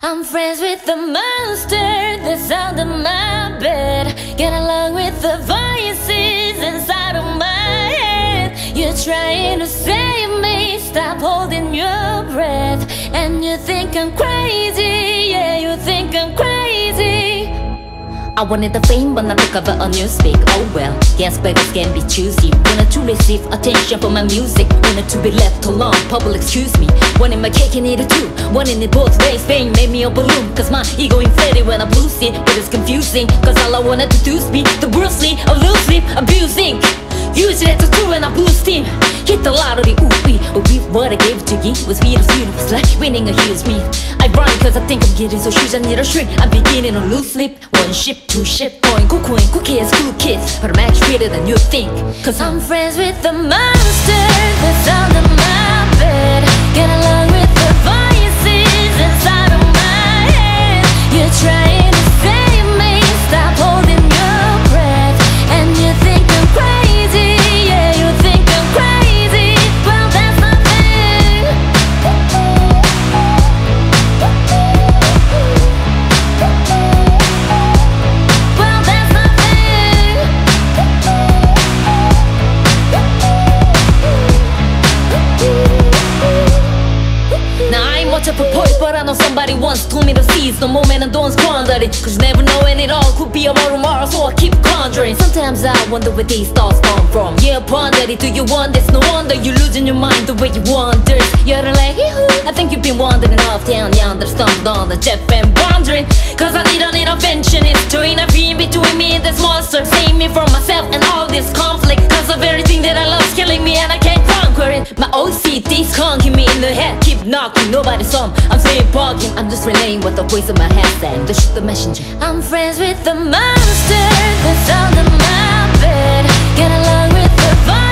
I'm friends with the monster that's under my bed. Get along with the voices inside of my head. You're trying to save me, stop holding your breath. And you think I'm crazy, yeah, you think I'm crazy. I wanted the fame but not the cover on Newspeak. Oh well, yes beggars can be choosy. Wanted to receive attention for my music, wanted to be left alone, people excuse me. Wanted my cake and eat it too, wanted it both ways. Fame made me a balloon, cause my ego inflated when I blew it. But it's confusing, cause all I wanted to do is be the Bruce Lee of loose sleep abusing. Use it as a tool when I boost him. Hit the lottery, ooh wee what I gave to you was beautiful, it was like winning a huge meal. I run cause I think I'm getting so huge I need a shrink. I'm beginning to lose sleep. One ship, two ship, going cuckoo and cookie as cool kids. But I'm actually better than you think, cause I'm friends with the monster that's under my bed. Get along with the voices inside of my head. You're trying to save me, stop holding your breath. And you think I'm crazy, yeah, you think I'm crazy. Well, that's nothing. Well, that's nothing. Now I ain't much of a poet, but I know somebody once told me to seize the moment and don't squander it. Cause you never know when it all could be about tomorrow, so I keep conjuring. Sometimes I wonder where these thoughts come from. Yeah, ponder it, do you want this? No wonder you're losing your mind the way you wander. You're like, I think you've been wandering off down yonder, stumbled on the jet and wandering. Cause I need an interventionist to intervene between me and this monster. Save me from myself and all this conflict. Cause the very thing that I love's killing me and I can't conquer it. My OCD's conking me in the head, keep knocking, nobody's home. I'm sleepwalking, I'm just relaying what the voice of my head said. To shoot the messenger. I'm friends with the monster that's under my bed. Get along with the